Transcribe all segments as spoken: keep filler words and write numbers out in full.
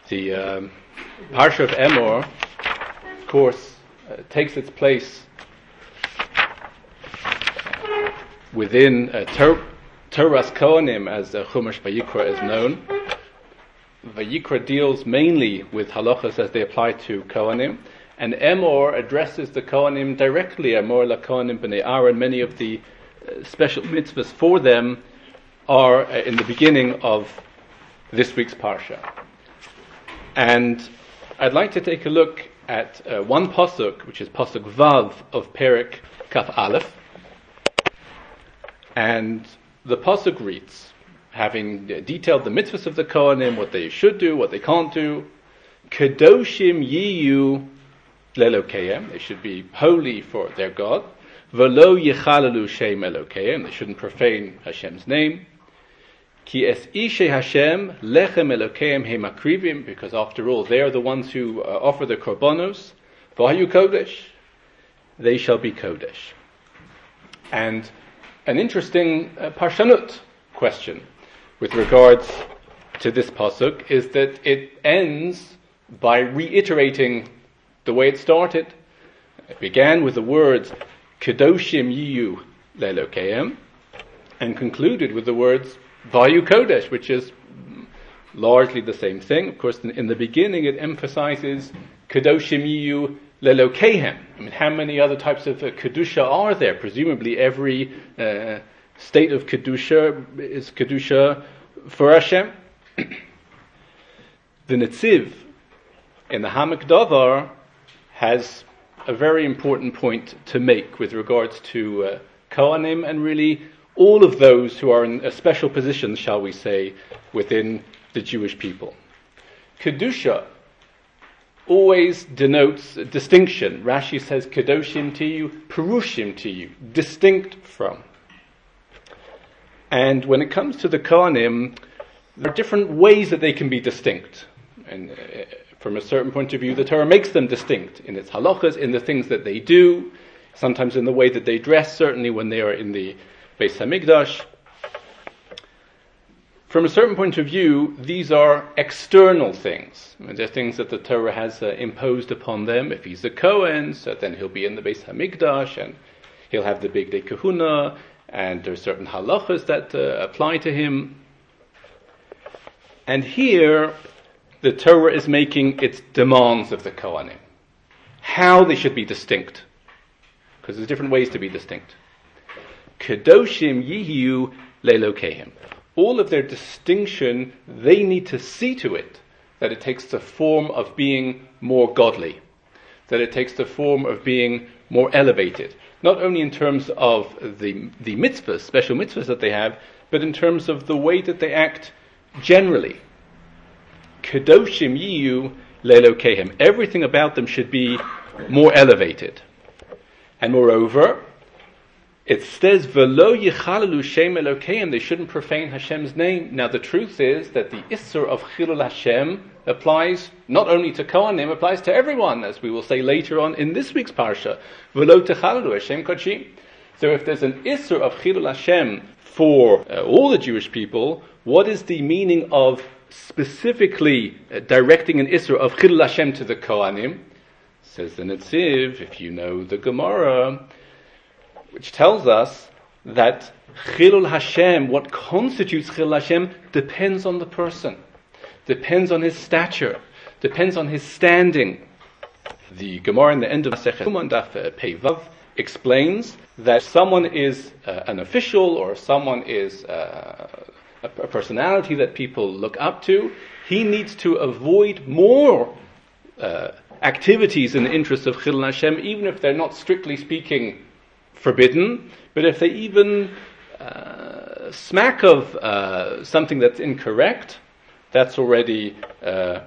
The um, Parsha of Emor, of course, uh, takes its place within uh, Tor- Torah's Kohanim, as uh, Chumash Vayikra is known. Vayikra deals mainly with halachas as they apply to Kohanim, and Emor addresses the Kohanim directly. Emor la Kohanim b'nei Aaron. Many of the uh, special mitzvahs for them are uh, in the beginning of this week's Parsha. And I'd like to take a look at uh, one pasuk, which is pasuk Vav of Perek Kaf Aleph. And the pasuk reads, having detailed the mitzvahs of the Kohanim, what they should do, what they can't do, Kedoshim yiyu lelokeim, they should be holy for their God, Velo yechalalu shem elokeim, they shouldn't profane Hashem's name, Ki es ishe Hashem lechem elokeim he makrivim, because after all they are the ones who uh, offer the korbanos. Vahayu kodesh, they shall be kodesh. And an interesting uh, parshanut question with regards to this pasuk is that it ends by reiterating the way it started. It began with the words Kedoshim yiyu lelokeim and concluded with the words Vayu Kodesh, which is largely the same thing. Of course, in, in the beginning it emphasizes Kedoshim yiyu lelokehem. I mean, how many other types of uh, Kedusha are there? Presumably every uh, state of Kedusha is Kedusha for Hashem. The Netziv in the Hamak Davar has a very important point to make with regards to uh, Kohanim and really all of those who are in a special position, shall we say, within the Jewish people. Kedusha always denotes a distinction. Rashi says, Kedoshim to you, Perushim to you, distinct from. And when it comes to the Kohanim, there are different ways that they can be distinct. And uh, from a certain point of view, the Torah makes them distinct in its halachas, in the things that they do, sometimes in the way that they dress, certainly when they are in the Beis Hamikdash. From a certain point of view, these are external things. I mean, they're things that the Torah has uh, imposed upon them. If he's a Kohen, so then he'll be in the Beis Hamikdash, and he'll have the Big Day Kahuna, and there are certain halachas that uh, apply to him. And here, the Torah is making its demands of the Kohanim. How they should be distinct. Because there's different ways to be distinct. Kedoshim yiyu lelokeim. All of their distinction, they need to see to it that it takes the form of being more godly. That it takes the form of being more elevated. Not only in terms of the the mitzvahs, special mitzvahs that they have, but in terms of the way that they act generally. Kedoshim yiyu lelokeim. Everything about them should be more elevated. And moreover, it says, Velo yichalalu shem elokeim, they shouldn't profane Hashem's name. Now the truth is that the Issur of Chilul Hashem applies not only to Kohanim, applies to everyone, as we will say later on in this week's Parsha. Velo techalalu Hashem kodshim. So if there's an Issur of Chilul Hashem for uh, all the Jewish people, what is the meaning of specifically uh, directing an Issur of Chilul Hashem to the Kohanim? Says the Netziv, if you know the Gemara, which tells us that Chilul Hashem, what constitutes Chilul Hashem, depends on the person, depends on his stature, depends on his standing. The Gemara in the end of Masechet Daf Pei Vav explains that someone is uh, an official or someone is uh, a, a personality that people look up to, he needs to avoid more uh, activities in the interest of Chilul Hashem, even if they're not strictly speaking forbidden, but if they even uh, smack of uh, something that's incorrect, that's already uh,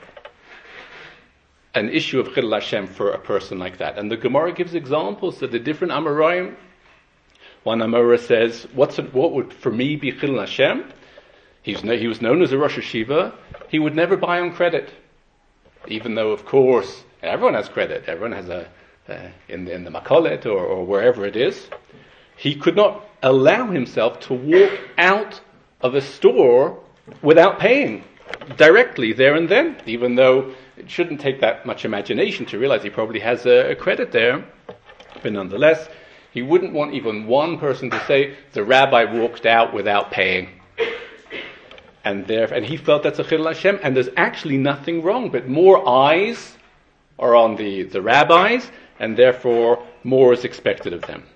an issue of Chilul Hashem for a person like that. And the Gemara gives examples of the different Amoraim. One Amora says, What's it, what would for me be Chilul Hashem? He's no, he was known as a Rosh Hashiva. He would never buy on credit. Even though, of course, everyone has credit. Everyone has a Uh, in, the, in the Makolet or, or wherever it is, he could not allow himself to walk out of a store without paying. directly there and then, even though it shouldn't take that much imagination to realize he probably has a, a credit there. But nonetheless, he wouldn't want even one person to say, the rabbi walked out without paying. And there, and he felt that's a Chillul Hashem, and there's actually nothing wrong, but more eyes are on the, the rabbis, and therefore more is expected of them.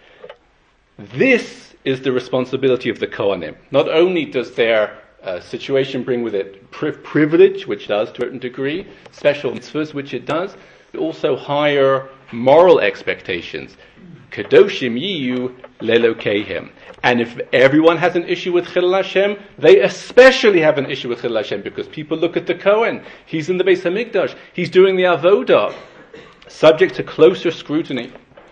This is the responsibility of the Kohanim. Not only does their uh, situation bring with it pri- privilege, which does to a certain degree, special mitzvahs, which it does, but also higher moral expectations. Kadoshim yiyu lelokehem. And if everyone has an issue with Chillul Hashem, they especially have an issue with Chillul Hashem, because people look at the Kohen. He's in the Beis HaMikdash. He's doing the Avodah, subject to closer scrutiny.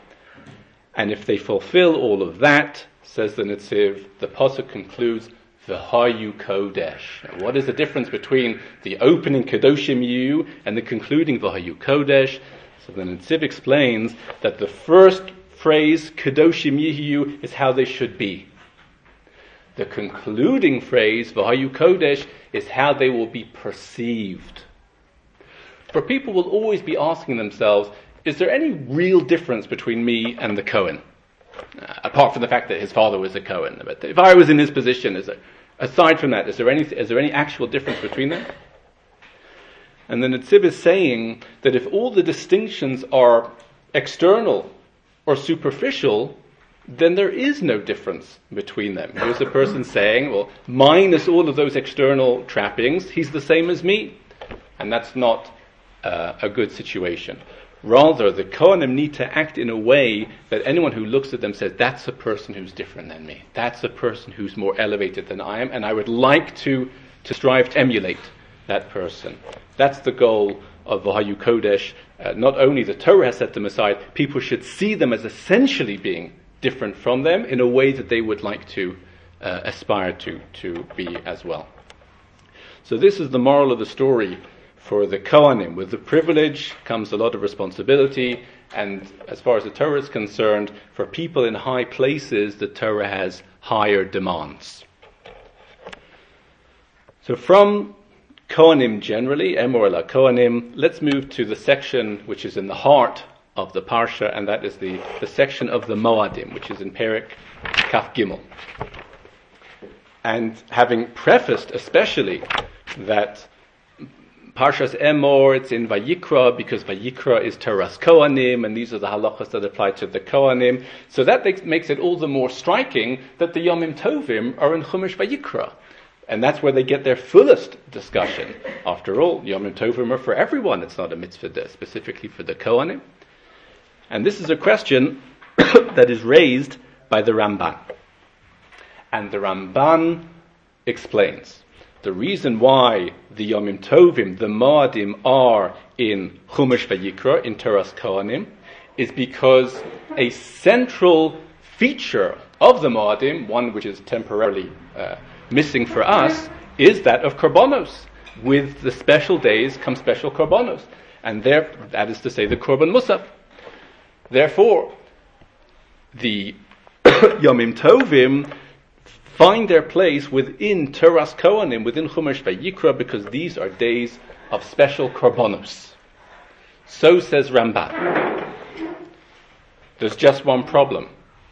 And if they fulfill all of that, says the Netziv, the Pasuk concludes, V'hayu Kodesh. Now, what is the difference between the opening Kadoshim Yiyu and the concluding V'hayu Kodesh? So the Netziv explains that the first phrase, Kadoshim Yiyu, is how they should be. The concluding phrase, V'hayu Kodesh, is how they will be perceived. For people will always be asking themselves, is there any real difference between me and the Kohen? Uh, apart from the fact that his father was a Kohen. But if I was in his position, is there, aside from that, is there any is there any actual difference between them? And the Netziv is saying that if all the distinctions are external or superficial, then there is no difference between them. Here's a person saying, well, minus all of those external trappings, he's the same as me. And that's not uh, a good situation. Rather, the Kohanim need to act in a way that anyone who looks at them says, that's a person who's different than me. That's a person who's more elevated than I am, and I would like to, to strive to emulate that person. That's the goal of V'hayu Kodesh. Uh, not only the Torah has set them aside, people should see them as essentially being different from them in a way that they would like to uh, aspire to, to be as well. So this is the moral of the story. For the Kohanim, with the privilege comes a lot of responsibility, and as far as the Torah is concerned, for people in high places, the Torah has higher demands. So from Kohanim generally, Emor la Kohanim, let's move to the section which is in the heart of the Parsha, and that is the, the section of the Moadim, which is in Perek Kaf Gimel. And having prefaced especially that Parshas Emor, it's in Vayikra, because Vayikra is Torah's Kohanim, and these are the halachas that apply to the Kohanim. So that makes, makes it all the more striking that the Yomim Tovim are in Chumash Vayikra. And that's where they get their fullest discussion. After all, Yomim Tovim are for everyone. It's not a mitzvah specifically for the Kohanim. And this is a question that is raised by the Ramban. And the Ramban explains the reason why the Yomim Tovim, the Moadim, are in Chumash Vayikra, in Torah's Kohanim, is because a central feature of the Moadim, one which is temporarily uh, missing for us, is that of Korbanos. With the special days come special Korbanos. And there, that is to say, the Korban Musaf. Therefore, the Yomim Tovim find their place within Torah's Kohanim, within Chumash Vayikra, because these are days of special korbanos. So says Ramban. There's just one problem.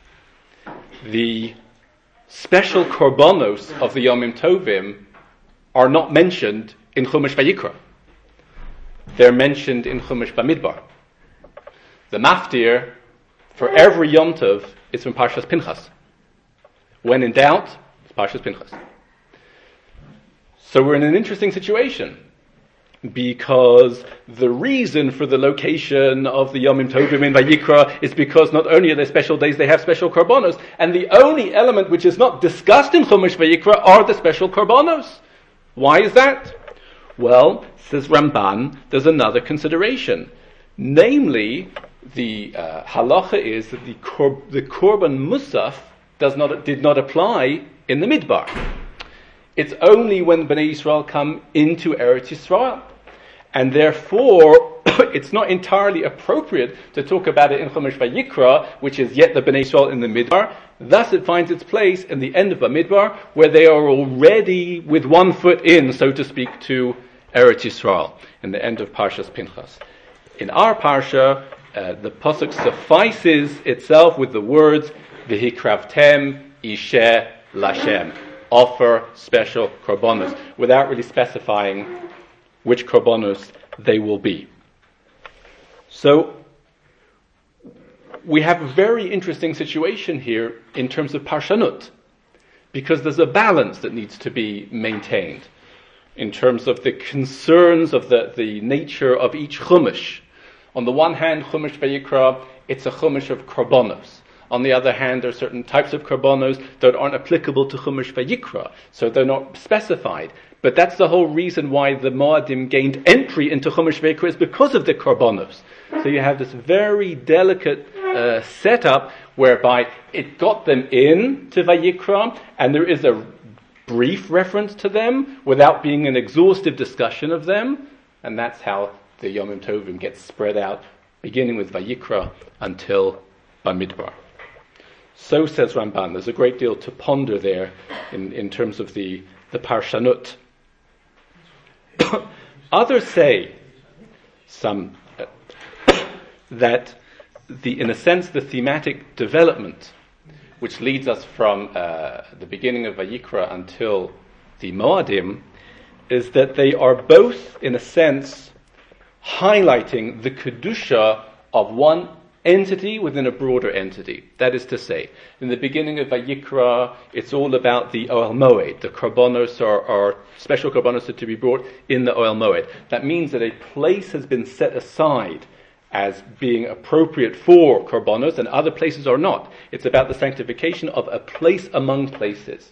The special korbanos of the Yomim Tovim are not mentioned in Chumash Vayikra. They're mentioned in Chumash Bamidbar. The maftir for every Yom Tov is from Parshas Pinchas. When in doubt, it's Parshas Pinchas. So we're in an interesting situation, because the reason for the location of the Yomim Tovim in Vayikra is because not only are there special days, they have special korbanos, and the only element which is not discussed in Chumash Vayikra are the special korbanos. Why is that? Well, says Ramban, there's another consideration. Namely, the uh, halacha is that the, kor- the Korban Musaf does not did not apply in the Midbar. It's only when Bnei Yisrael come into Eretz Yisrael. And therefore, it's not entirely appropriate to talk about it in Chumash Vayikra, which is yet the Bnei Yisrael in the Midbar. Thus it finds its place in the end of Bamidbar, where they are already with one foot in, so to speak, to Eretz Yisrael, in the end of Parshas Pinchas. In our Parsha, uh, the Pasuk suffices itself with the words, V'hikravtem Isheh Lashem, offer special korbanos, without really specifying which korbanos they will be. So, we have a very interesting situation here in terms of Parshanut, because there's a balance that needs to be maintained in terms of the concerns of the, the nature of each Chumash. On the one hand, Chumash Vayikra, it's a Chumash of korbanos. On the other hand, there are certain types of korbanos that aren't applicable to Chumash Vayikra, so they're not specified. But that's the whole reason why the Moadim gained entry into Chumash Vayikra, is because of the korbanos. So you have this very delicate uh, setup whereby it got them in to Vayikra, and there is a brief reference to them without being an exhaustive discussion of them, and that's how the Yomim Tovim gets spread out, beginning with Vayikra until Bamidbar. So says Ramban. There's a great deal to ponder there in, in terms of the, the Parshanut. Others say, some, uh, that the, in a sense, the thematic development, which leads us from uh, the beginning of Vayikra until the Moadim, is that they are both, in a sense, highlighting the Kedusha of one entity within a broader entity. That is to say, in the beginning of Vayikra, it's all about the Ohel Moed. The korbanos are, are special korbanos are to be brought in the Ohel Moed. That means that a place has been set aside as being appropriate for korbanos, and other places are not. It's about the sanctification of a place among places.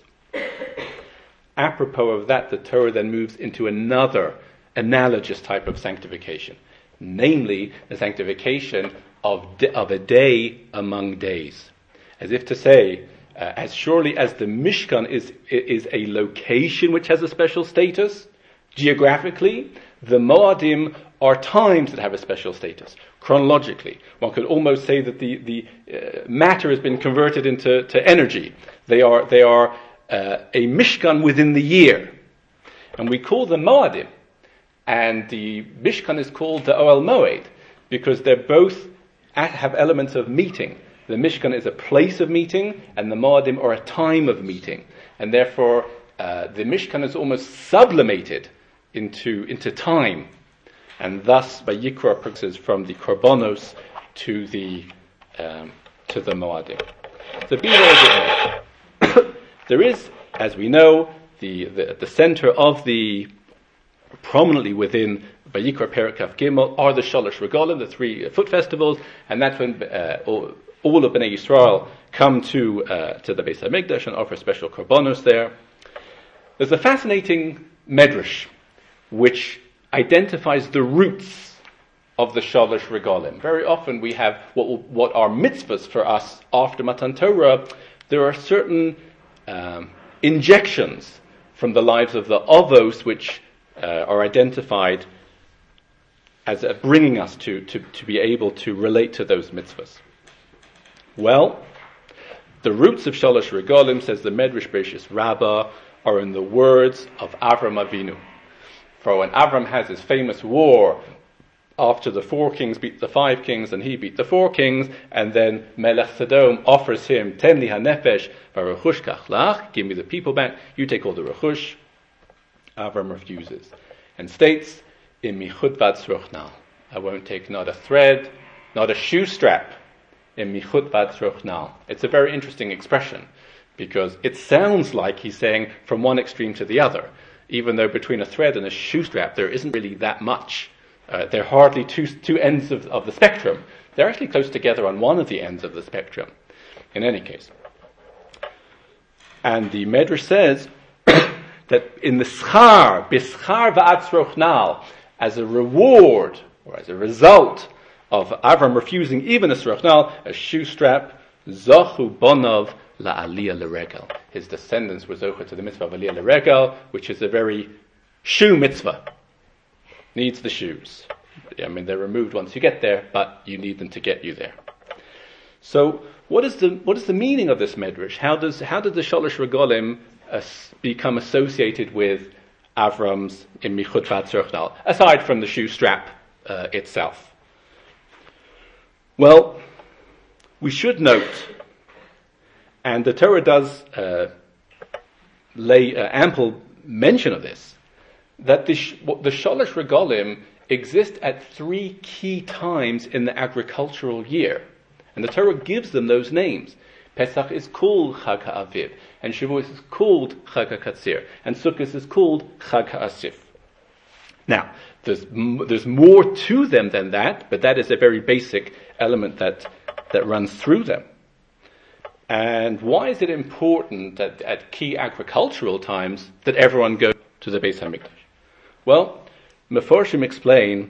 Apropos of that, the Torah then moves into another analogous type of sanctification, namely the sanctification of de- of a day among days. As if to say, uh, as surely as the Mishkan is is a location which has a special status, geographically, the Moadim are times that have a special status, chronologically. One could almost say that the, the uh, matter has been converted into to energy. They are, they are uh, a Mishkan within the year. And we call them Moadim. And the Mishkan is called the Ohel Moed, because they're both at, have elements of meeting. The Mishkan is a place of meeting, and the Moadim are a time of meeting. And therefore, uh, the Mishkan is almost sublimated into, into time. And thus, Vayikra progresses from the korbanos to the um, to the Moadim. So be there as it may. There is, as we know, the, the the center of the, prominently within Vayikra Perek Kaf Gimel, are the Shalosh Regalim, the three foot festivals, and that's when uh, all, all of Bnei Yisrael come to uh, to the Beis HaMikdash and offer special korbanos there. There's a fascinating medrash which identifies the roots of the Shalosh Regalim. Very often we have what what are mitzvahs for us after Matan Torah. There are certain um, injections from the lives of the Avos which uh, are identified as uh, bringing us to, to, to be able to relate to those mitzvahs. Well, the roots of Shalosh Regalim, says the Medrash Beishis Rabbah, are in the words of Avram Avinu. For when Avram has his famous war after the four kings beat the five kings and he beat the four kings, and then Melech Sodom offers him, Ten li hanefesh v'rechush kach lach, give me the people back, you take all the rechush. Avram refuses and states, Im michut vad tzrochnal, I won't take not a thread, not a shoe strap. Im michut vad tzrochnal. It's a very interesting expression, because it sounds like he's saying from one extreme to the other, even though between a thread and a shoe strap there isn't really that much. Uh, they're hardly two two ends of, of the spectrum. They're actually close together on one of the ends of the spectrum, in any case. And the Medrash says that in the schar, bischar va'atzrochnal, as a reward, or as a result of Avram refusing even a srochnal, a shoe strap, zachu bonav la'aliyah l'regel. His descendants were zocher to the mitzvah of aliyah l'regel, which is a very shoe mitzvah. needs the shoes. I mean, they're removed once you get there, but you need them to get you there. So, what is the what is the meaning of this medrash? How does how did the Shalosh Regalim uh, become associated with Avram's in Michut Vatzurchnal, aside from the shoe strap uh, itself? Well, we should note, and the Torah does uh, lay uh, ample mention of this, that the, the Shalosh Regalim exist at three key times in the agricultural year. And the Torah gives them those names. Pesach is called Chag HaAviv, and Shavuos is called Chag HaKatzir, and Sukkot is called Chag HaAsif. Now, there's there's more to them than that, but that is a very basic element that that runs through them. And why is it important at, at key agricultural times that everyone go to the Beis HaMikdash? Well, Meforshim explain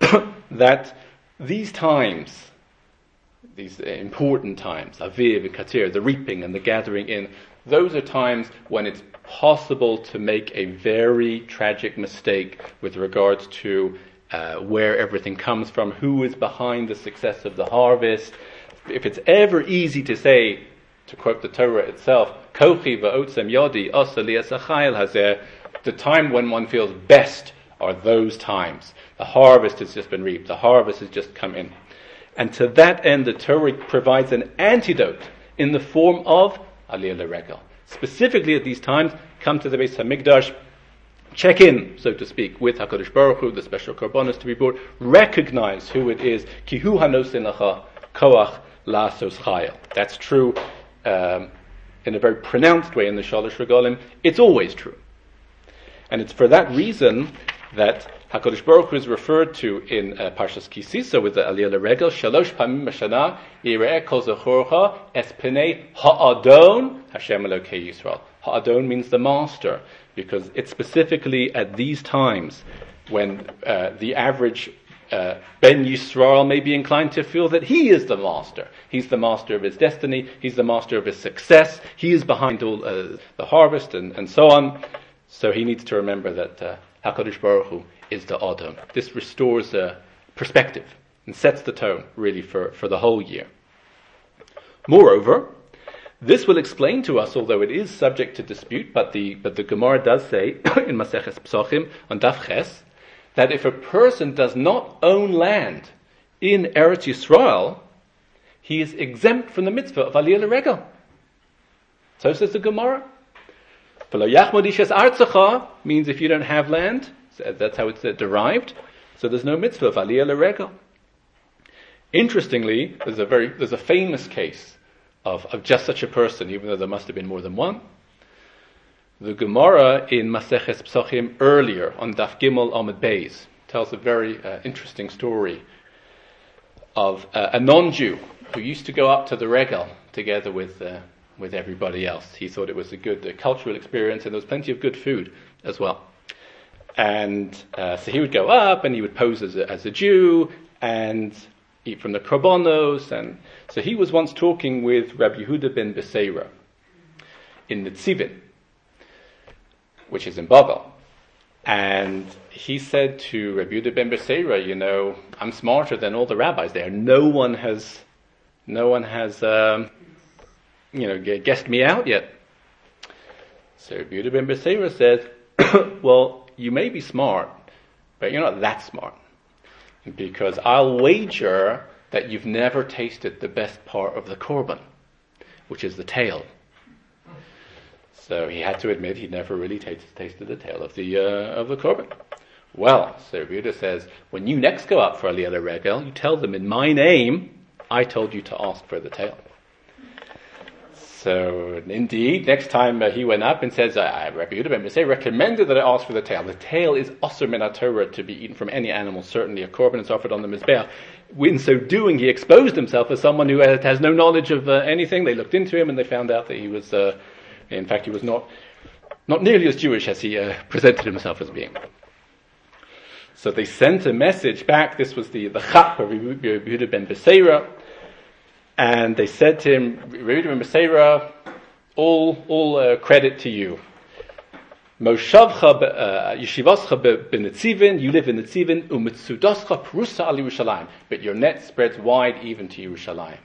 that these times, these important times, Aviv and Katir, the reaping and the gathering in, those are times when it's possible to make a very tragic mistake with regards to uh, where everything comes from, who is behind the success of the harvest. If it's ever easy to say, to quote the Torah itself, Kochi va'otzem yodi asa li asachayil hazeh, the time when one feels best are those times. The harvest has just been reaped. The harvest has just come in. And to that end, the Torah provides an antidote in the form of Aliyah L'Regel. Specifically at these times, come to the Beis HaMikdash, check in, so to speak, with HaKadosh Baruch Hu, the special korbanos to be brought, recognize who it is, Ki hu hanosin lacha koach la'asos chayil. That's true um, in a very pronounced way in the Shalosh Regalim. It's always true. And it's for that reason that HaKadosh Baruch Hu is referred to in uh, Parshas Ki Sisa with the Aliyah L'Regel, Shalosh Pamim B'Shana Yireh Kol Zechorcha Es Pnei Ha'adon Hashem Elokei Yisrael. Ha'adon means the master, because it's specifically at these times when uh, the average uh, Ben Yisrael may be inclined to feel that he is the master. He's the master of his destiny. He's the master of his success. He is behind all uh, the harvest and, and so on. So he needs to remember that uh, HaKadosh Baruch Hu is the Adon. This restores uh, perspective and sets the tone, really, for, for the whole year. Moreover, this will explain to us, although it is subject to dispute, but the but the Gemara does say in Maseches Pesachim on Daf Ches that if a person does not own land in Eretz Yisrael, he is exempt from the mitzvah of Aliyah L'Regel. So says the Gemara. Means if you don't have land, that's how it's derived. So there's no mitzvah of Aliyah L'Regel. Interestingly, there's a very there's a famous case of, of just such a person, even though there must have been more than one. The Gemara in Maseches Pesachim earlier on Daf Gimel Amud Beis tells a very uh, interesting story of uh, a non-Jew who used to go up to the Regel together with uh, with everybody else. He thought it was a good uh, cultural experience, and there was plenty of good food as well. And uh, so he would go up and he would pose as a, as a Jew and eat from the korbanos. And so he was once talking with Rabbi Yehuda ben Beseira in Nitzivin, which is in Babel. And he said to Rabbi Yehuda ben Beseira, you know, I'm smarter than all the rabbis there. No one has, no one has, um, you know, guessed me out yet. So Rabbi Yehuda ben Beseira said, well, you may be smart, but you're not that smart. Because I'll wager that you've never tasted the best part of the korban, which is the tail. So he had to admit he'd never really t- tasted the tail of the uh, of the korban. Well, so Rabbi Yehuda says, when you next go up for Aliyah L'Regel, you tell them, in my name, I told you to ask for the tail. So indeed, next time uh, he went up and says, uh, Rabbi Yehuda ben Beseira recommended that I ask for the tail. The tail is osur min haTorah to be eaten from any animal, certainly a korban is offered on the Mizbeach. In so doing, he exposed himself as someone who has, has no knowledge of uh, anything. They looked into him and they found out that he was, uh, in fact, he was not not nearly as Jewish as he uh, presented himself as being. So they sent a message back. This was the, the chap of Rabbi Yehuda ben Beseira. And they said to him, Rabbi Yehuda ben Beseira, all, all uh, credit to you. Moshavcha yeshivascha b'netzivin, you live in Netzivin, u'mitzudascha prusa al Yerushalayim, but your net spreads wide even to Yerushalayim.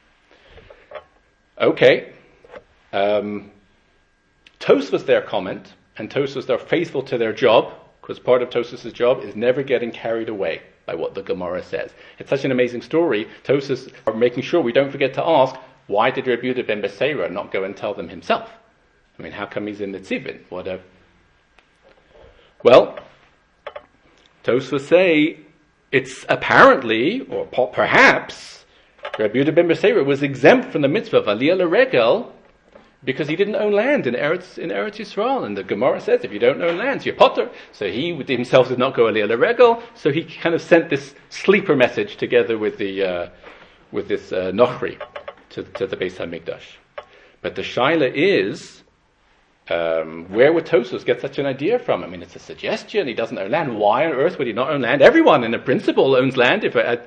Okay. Um, Tosfos their comment, and Tosfos they're faithful to their job, because part of Tosfos' job is never getting carried away by what the Gemara says. It's such an amazing story. Tosfos are making sure we don't forget to ask, why did Rabbi Yehuda ben Beseira not go and tell them himself? I mean, how come he's in the Tzivin? What a... Well, Tosfos say it's apparently, or perhaps, Rabbi Yehuda ben Beseira was exempt from the mitzvah of Aliyah L'Regel because he didn't own land in Eretz in Eretz Yisrael, and the Gemara says if you don't own land, you're potter. So he himself did not go Aliyah L'Regel, so he kind of sent this sleeper message together with the uh, with this uh, Nochri to, to the Beis Hamikdash. But the shaila is, um, where would Tosfos get such an idea from? I mean, it's a suggestion. He doesn't own land. Why on earth would he not own land? Everyone, in a principle, owns land. If it,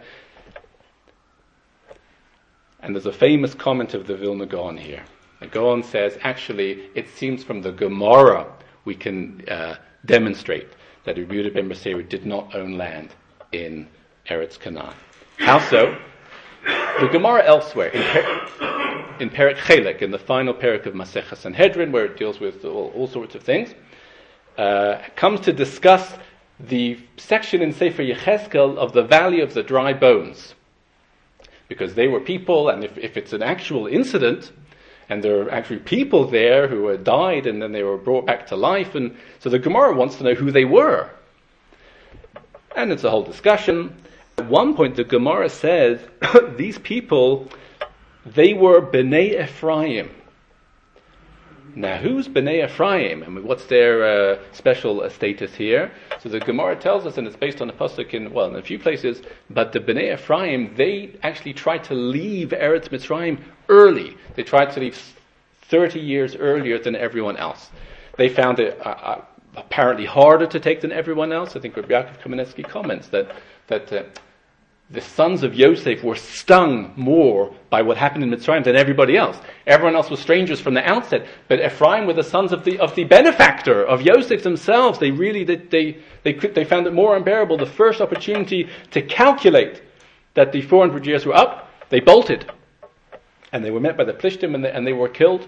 and there's a famous comment of the Vilna Gaon here. The Gaon says, actually, it seems from the Gemara we can uh, demonstrate that Rabbi Yehuda ben Beseira did not own land in Eretz Canaan. How so? The Gemara elsewhere, in, per- in Perek Chelek, in the final Perek of Masechah Sanhedrin, where it deals with all, all sorts of things, uh, comes to discuss the section in Sefer Yechezkel of the Valley of the Dry Bones. Because they were people, and if, if it's an actual incident, and there are actually people there who had died and then they were brought back to life. And so the Gemara wants to know who they were. And it's a whole discussion. At one point the Gemara says, these people, they were Bnei Ephraim. Now who's Bnei Ephraim? I mean, what's their uh, special uh, status here? So the Gemara tells us, and it's based on a pasuk in, well, in a few places, but the Bnei Ephraim, they actually tried to leave Eretz Mitzrayim early. They tried to leave thirty years earlier than everyone else. They found it uh, uh, apparently harder to take than everyone else. I think Rabbi Yaakov Kamenetsky comments that that uh, the sons of Yosef were stung more by what happened in Mitzrayim than everybody else. Everyone else was strangers from the outset, but Ephraim were the sons of the of the benefactor of Yosef themselves. They really they they they, they found it more unbearable. The first opportunity to calculate that the four hundred years were up, they bolted. And they were met by the Plishtim, and they, and they were killed.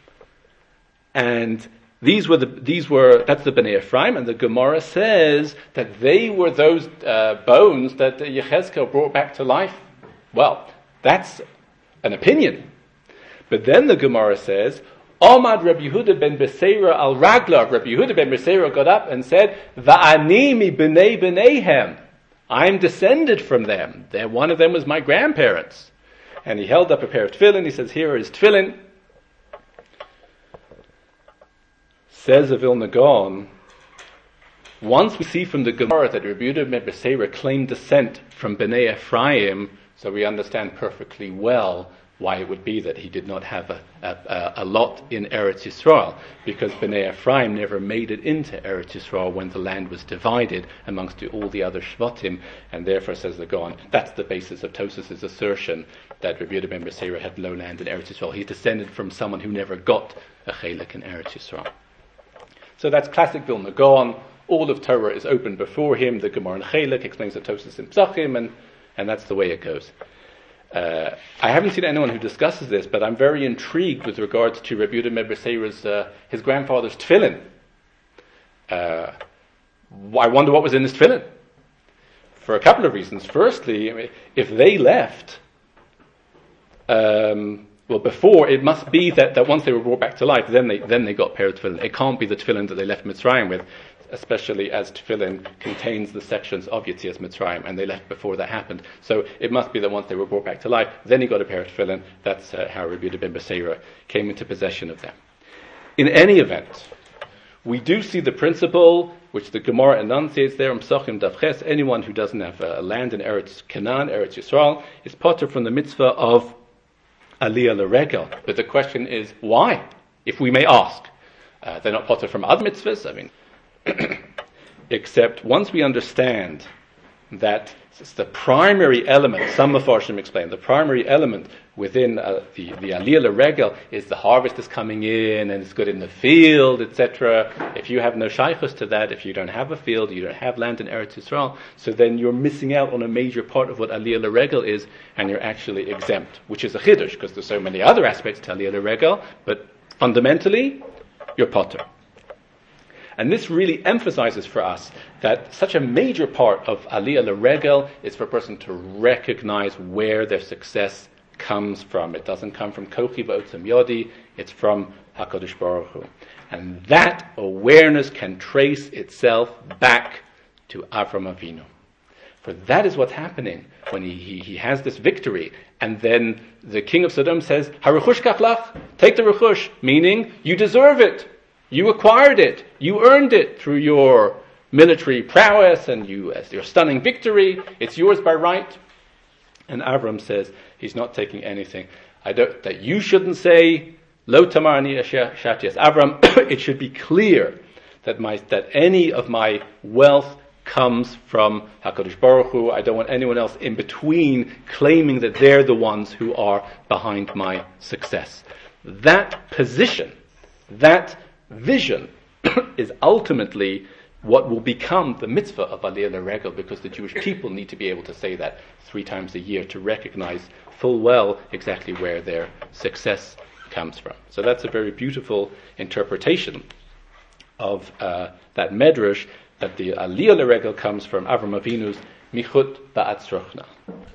And these were the these were that's the Bnei Ephraim, and the Gemara says that they were those uh, bones that Yechezkel brought back to life. Well, that's an opinion. But then the Gemara says, Amad Rabbi Yehuda ben Beseira al Ragla. Rabbi Yehuda ben Beseira got up and said, Va'ani mi b'nei b'neihem. I'm descended from them. They're, one of them was my grandparents. And he held up a pair of tefillin. He says, here is tefillin. Says the Vilna Gaon, once we see from the Gemara that Rabbi Yehuda ben Beseira claimed descent from Bnei Ephraim, so we understand perfectly well why it would be that he did not have a, a, a lot in Eretz Yisrael, because Bnei Ephraim never made it into Eretz Yisrael when the land was divided amongst all the other Shvatim, and therefore, says the Gaon, that's the basis of Tosfos' assertion that Rabbi Yehuda ben Beseira had low land in Eretz Yisrael. He's descended from someone who never got a chelik in Eretz Yisrael. So that's classic Vilna Gaon. All of Torah is open before him. The Gemara and Chelik explains the Tosfos in Psachim, and, and that's the way it goes. Uh, I haven't seen anyone who discusses this, but I'm very intrigued with regards to Rabbi Yehuda ben Beseira's, uh, his grandfather's tefillin. Uh, I wonder what was in his tefillin. For a couple of reasons. Firstly, I mean, if they left, um, well, before, it must be that, that once they were brought back to life, then they then they got pair of tefillin. It can't be the tefillin that they left Mitzrayim with, especially as tefillin contains the sections of Yetzias Mitzrayim, and they left before that happened. So it must be that once they were brought back to life, then he got a pair of tefillin. That's uh, how Rabbi Yehuda ben Beseira came into possession of them. In any event, we do see the principle which the Gemara enunciates there in Psachim Daf Ches. Anyone who doesn't have uh, land in Eretz Canaan, Eretz Yisrael, is potter from the mitzvah of Aliyah L'Regel. But the question is, why? If we may ask. Uh, they're not potter from other mitzvahs, I mean, except once we understand that it's the primary element, some Mefarshim explain, the primary element within uh, the, the Aliyah L'Regel is the harvest is coming in and it's good in the field, et cetera. If you have no shaykhus to that, if you don't have a field, you don't have land in Eretz Yisrael, so then you're missing out on a major part of what Aliyah L'Regel is, and you're actually exempt, which is a chiddush, because there's so many other aspects to Aliyah L'Regel, but fundamentally, you're potter. And this really emphasizes for us that such a major part of Aliyah L'Regel is for a person to recognize where their success comes from. It doesn't come from Kochi v'otzem yodi, it's from HaKadosh Baruch Hu. And that awareness can trace itself back to Avram Avinu. For that is what's happening when he, he, he has this victory. And then the king of Sodom says, Haruchush kachlach, take the ruchush, meaning you deserve it. You acquired it. You earned it through your military prowess and you, as your stunning victory. It's yours by right. And Avram says he's not taking anything. I don't, that you shouldn't say, Lo tamarani shatias Avram. It should be clear that my that any of my wealth comes from HaKadosh Baruch Hu. I don't want anyone else in between claiming that they're the ones who are behind my success. That position, that vision is ultimately what will become the mitzvah of Aliyah L'Regel, because the Jewish people need to be able to say that three times a year to recognize full well exactly where their success comes from. So that's a very beautiful interpretation of uh, that medrash, that the Aliyah L'Regel comes from Avram Avinu's Michut Ba'atzrochna.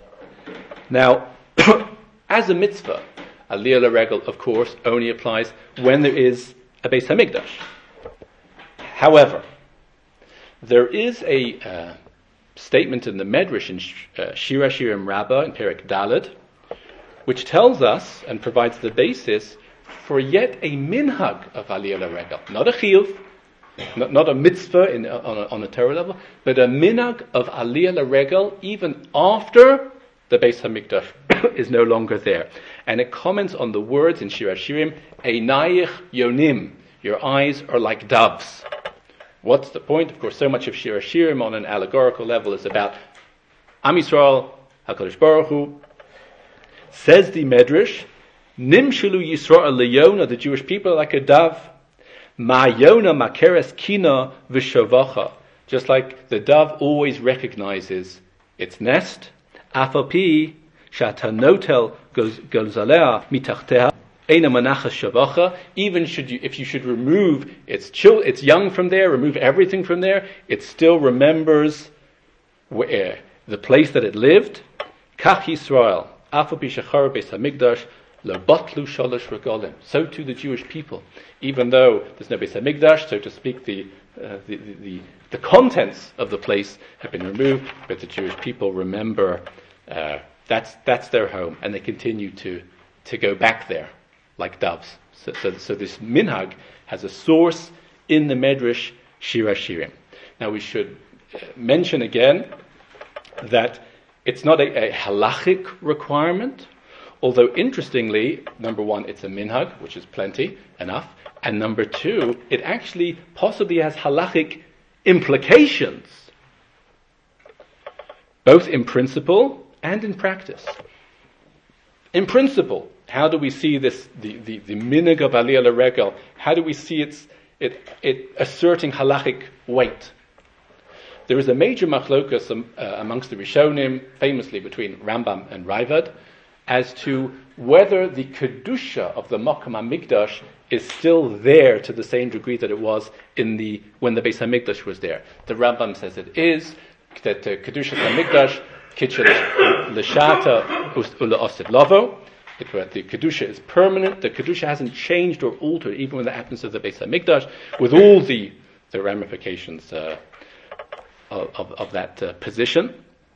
Now, as a mitzvah, Aliyah L'Regel, of course, only applies when there is a Beis Hamikdash. However, there is a uh, statement in the Medrash in uh, Shir HaShirim Rabbah in Perek Daled, which tells us and provides the basis for yet a minhag of Aliyah L'Regel. Not a chiyuv, not, not a mitzvah in, on, a, on a Torah level, but a minhag of Aliyah L'Regel even after the Beis Hamikdash is no longer there. And it comments on the words in Shir HaShirim, Einayich Yonim, your eyes are like doves. What's the point? Of course, so much of Shir HaShirim on an allegorical level is about Am Yisrael, HaKadosh Baruch Hu. Says the Medrash, Nimshulu Yisrael Leyona, the Jewish people are like a dove. Ma Yona Makeres Kina V'Shavacha. Just like the dove always recognizes its nest. Afapi Shatanotel Gozalea Mitachteha. Even should you, if you should remove its chil, its young from there, remove everything from there, it still remembers where, the place that it lived. Kach Yisrael, Afapi Shachar Beis Hamikdash, Lo Batlu Shalosh Regalim. So too the Jewish people, even though there's no Beis Hamikdash, so to speak, the, uh, the, the the the contents of the place have been removed, but the Jewish people remember uh, that's that's their home, and they continue to to go back there like doves. So, so, so this minhag has a source in the Medrash Shir HaShirim. Now we should uh, mention again that it's not a, a halachic requirement, although interestingly, number one, it's a minhag, which is plenty, enough, and number two, it actually possibly has halachic implications, both in principle and in practice. In principle, how do we see this, the, the, the minhag of Aliyah L'Regel, how do we see its, it, it asserting halachic weight? There is a major machlokas um, uh, amongst the Rishonim, famously between Rambam and Ravad, as to whether the Kedusha of the Makam HaMikdash is still there to the same degree that it was in the when the Beis HaMikdash was there. The Rambam says it is, that uh, Kedusha HaMikdash, Kitchel L'Shata Ula Osid Lavo, the Kedusha is permanent, the Kedusha hasn't changed or altered even when that happens to the Beis HaMikdash, with all the, the ramifications uh, of, of, of that uh, position.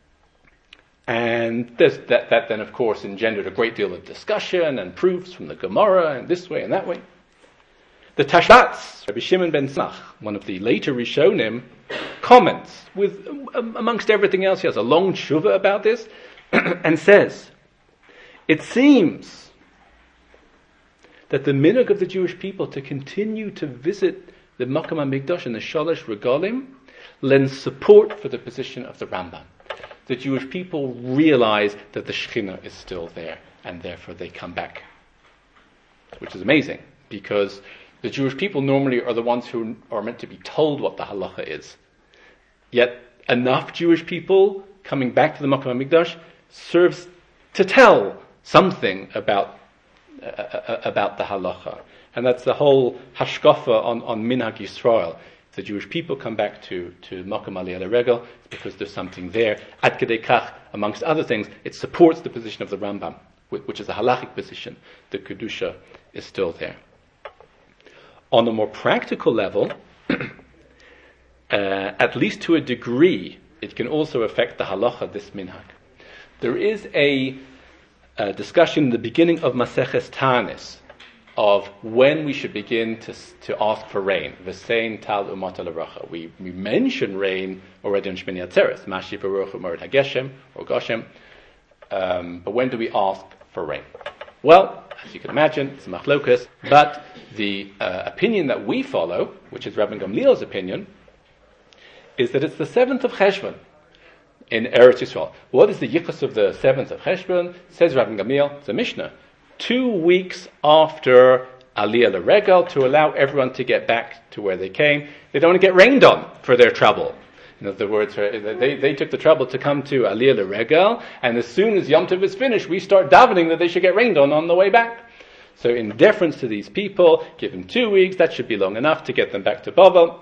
And there's that, that then, of course, engendered a great deal of discussion and proofs from the Gemara and this way and that way. The Tashbats, Rabbi Shimon ben Tzach, one of the later Rishonim, comments, with um, amongst everything else, he has a long tshuva about this, and says, it seems that the minhag of the Jewish people to continue to visit the Makam HaMikdash and the Shalosh Regalim lends support for the position of the Rambam. The Jewish people realize that the Shekhinah is still there. and therefore they come back. Which is amazing, because the Jewish people normally are the ones who are meant to be told what the halacha is. Yet enough Jewish people coming back to the Makom HaMikdash serves to tell something about uh, about the halacha. And that's the whole hashkafa on, on Minhag Yisrael. If the Jewish people come back to, to Makom Aliyah Regel, it's because there's something there. Ad Kedei Kach, amongst other things, it supports the position of the Rambam, which is a halachic position. The Kedusha is still there. On a more practical level, uh, at least to a degree, it can also affect the halacha, this minhag. There is a, a discussion in the beginning of Maseches Tanis of when we should begin to to ask for rain. V'sein tal umat l'racha. We we mention rain already in Shmini Atzeres, Mashi v'ruach u'mored hageshem or Goshem. Um, but when do we ask for rain? Well, as you can imagine, it's a machlokas. But the uh, opinion that we follow, which is Rabban Gamliel's opinion, is that it's the seventh of Cheshvan in Eretz Yisrael. What is the yichus of the seventh of Cheshvan? Says Rabban Gamliel, it's a Mishnah. Two weeks after Aliyah L'Regel, to allow everyone to get back to where they came. They don't want to get rained on for their trouble. In other words, they, they took the trouble to come to Aliyah L'Regel, and as soon as Yom Tov is finished, we start davening that they should get rained on on the way back. So in deference to these people, give them two weeks, that should be long enough to get them back to Bavel,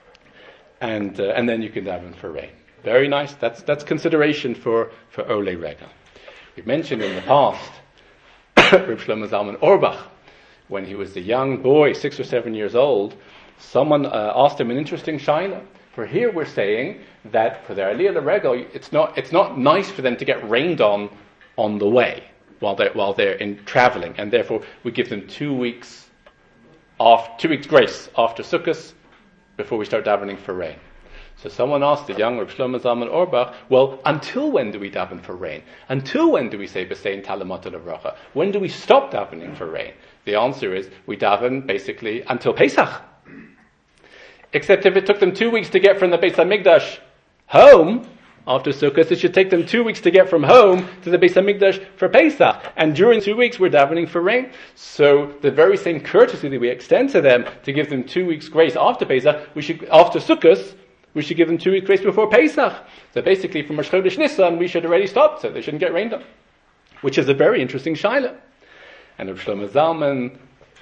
and uh, and then you can daven for rain. Very nice. That's that's consideration for, for Olei Regel. We've mentioned in the past Reb Shlomo Zalman Auerbach, when he was a young boy, six or seven years old, someone uh, asked him an interesting shaila. For here we're saying that for their Aliyah L'Regel, it's not it's not nice for them to get rained on on the way while they're while they're in traveling, and therefore we give them two weeks off, two weeks grace after Sukkot before we start davening for rain. So someone asked the young Reb Shlomo Zalman Auerbach, well, until when do we daven for rain? Until when do we say B'sein Talamot L'Vracha? When do we stop davening for rain? The answer is, we daven basically until Pesach. Except if it took them two weeks to get from the Beis HaMikdash home, after Sukkot, it should take them two weeks to get from home to the Beis HaMikdash for Pesach. And during two weeks, we're davening for rain. So the very same courtesy that we extend to them to give them two weeks grace after Pesach, we should, after Sukkot, we should give them two weeks grace before Pesach. So basically, from Rosh Chodesh Nisan, we should already stop, so they shouldn't get rained on. Which is a very interesting shaila. And Reb Shlomo Zalman,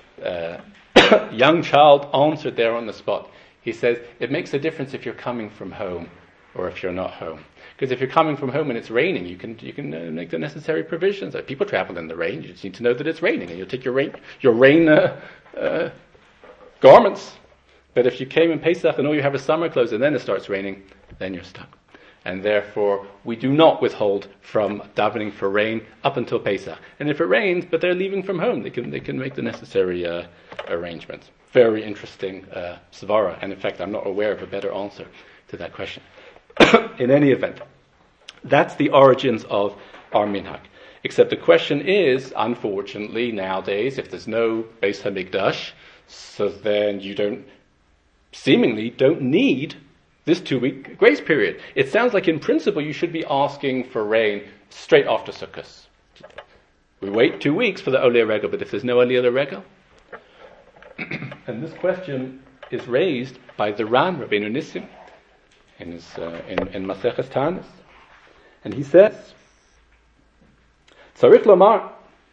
uh, young child, answered there on the spot. He says, it makes a difference if you're coming from home or if you're not home. Because if you're coming from home and it's raining, you can you can uh, make the necessary provisions. Like people travel in the rain, you just need to know that it's raining, and you'll take your rain your rain uh, uh, garments. But if you came in Pesach and all you have is summer clothes and then it starts raining, then you're stuck. And therefore, we do not withhold from davening for rain up until Pesach. And if it rains, but they're leaving from home, they can they can make the necessary uh, arrangements. Very interesting uh, svara, and in fact, I'm not aware of a better answer to that question. In any event, that's the origins of our minhag. Except the question is, unfortunately, nowadays, if there's no Beis HaMikdash, so then you don't seemingly don't need this two-week grace period. It sounds like in principle you should be asking for rain straight after Sukkot. We wait two weeks for the Olei Regel, but if there's no Olei Regel, and this question is raised by the Ran, Rabbeinu Nissim, in his uh, in, in Maseches Tanis, and he says, Tzarich lomar,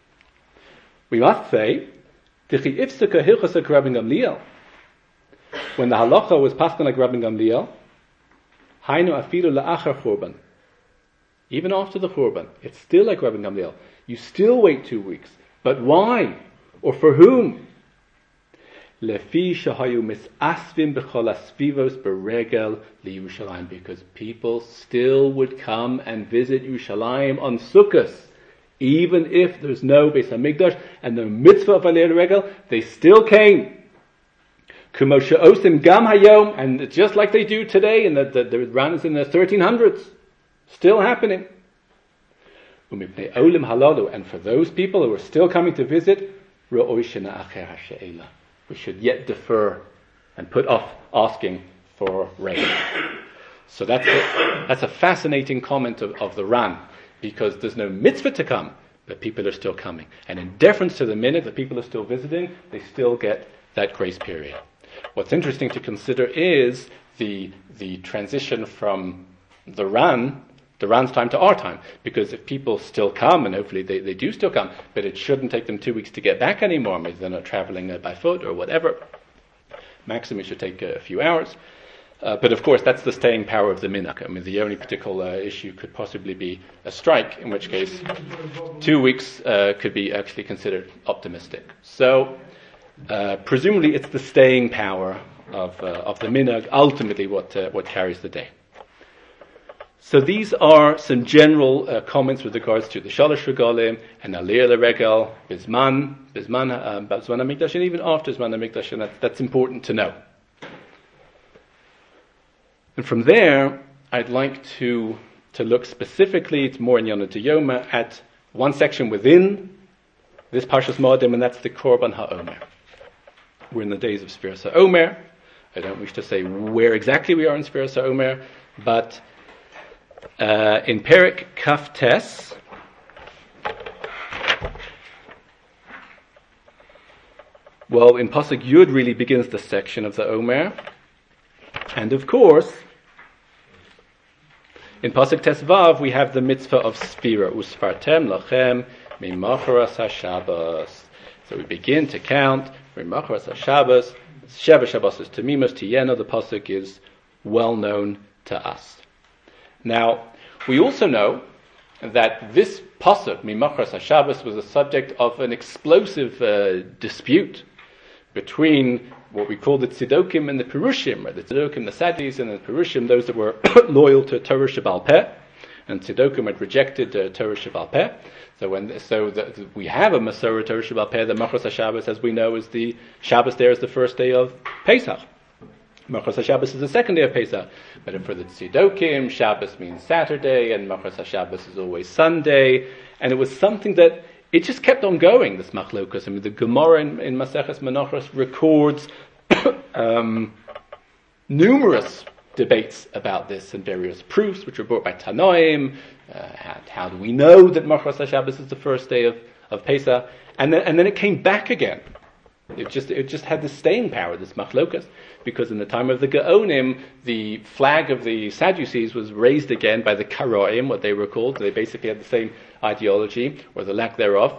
we must say, Tichi ifsika hilchos Rabban Gamliel. When the halacha was passed on like Rabban Gamliel, Hainu afilu la'achar churban. Even after the churban, it's still like Rabban Gamliel. You still wait two weeks. But why? Or for whom? Lefi shahayu misasvim b'chol asvivos beregel liyushalayim. Because people still would come and visit Yerushalayim on Sukkot. Even if there's no Beis HaMikdash and no mitzvah of Aliyah Regel, they still came. Kumosha osim gam hayom, and it's just like they do today, and the, the, the Ran is in the thirteen hundreds. Still happening. Umipnei olim halalu, and for those people who are still coming to visit, ro'oi shena acher ha'she'ela. We should yet defer and put off asking for rain. So that's a, that's a fascinating comment of, of the Ran, because there's no mitzvah to come, but people are still coming. And in deference to the minute that people are still visiting, they still get that grace period. What's interesting to consider is the the transition from the Ran, the Ran's time to our time. Because if people still come, and hopefully they, they do still come, but it shouldn't take them two weeks to get back anymore, maybe they're not traveling uh, by foot or whatever. Maximum it should take uh, a few hours. Uh, but of course, that's the staying power of the minhag. I mean, the only particular uh, issue could possibly be a strike, in which case two weeks uh, could be actually considered optimistic. So, uh, presumably, it's the staying power of uh, of the minhag ultimately what uh, what carries the day. So these are some general uh, comments with regards to the Shalosh Regalim and Aliyah L'Regel, Bizman, Bizman, uh, Bizman HaMikdash, and even after Bizman HaMikdash, and that's, that's important to know. And from there, I'd like to to look specifically, it's more in Yonah Yoma, at one section within this Parshas Moedim, and that's the Korban HaOmer. We're in the days of Sfiras HaOmer. I don't wish to say where exactly we are in Sfiras HaOmer, but uh, in Perek Kaf Tes, well, in Pasuk Yud really begins the section of the Omer. And of course, in Pasuk Tes Vav, we have the mitzvah of Sfira, Usfartem Lachem Mimacharas HaShabbos. So we begin to count Mimacharas HaShabbos. Sheva Shabbos is Tamimus Tiyena. The Pasuk is well known to us. Now, we also know that this Pasuk, Mimacharas HaShabbos, was the subject of an explosive uh, dispute between what we call the Tzedokim and the Perushim, right? The Tzedokim, the Sadis, and the Perushim, those that were loyal to Torah Shebal Peh, and Tzedokim had rejected uh, Torah Shebal Peh. So when so the, the, we have a Masorah Torah Shebal Peh, the Machras HaShabbos, as we know, is the Shabbos there is the first day of Pesach. Machras HaShabbos is the second day of Pesach. But for the Tzedokim, Shabbos means Saturday, and Machras HaShabbos is always Sunday. And it was something that it just kept on going, this machlokas. I mean, the Gemara in, in Maseches Menachos records um, numerous debates about this and various proofs, which were brought by Tanoim. Uh, how, how do we know that Machras HaShabbos is the first day of, of Pesach? And then, and then it came back again. It just it just had the staying power, this machlokas, because in the time of the Gaonim, the flag of the Sadducees was raised again by the Karaim, what they were called. They basically had the same ideology, or the lack thereof.